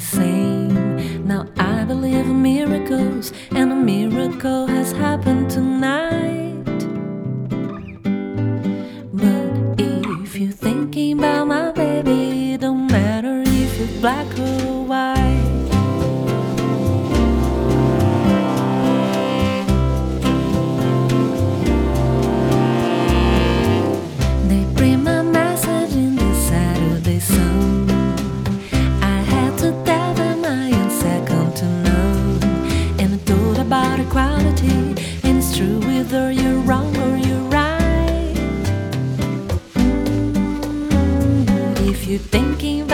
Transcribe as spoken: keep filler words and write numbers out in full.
same. Now I believe in miracles, and a miracle has happened tonight. But if you're thinking about my baby, it don't matter if you're black or white. They bring my message in the Saturday Sun. I had to tell them I am second to none, and I thought about equality, and it's true whether you're wrong or you're right. Mm, If you're thinking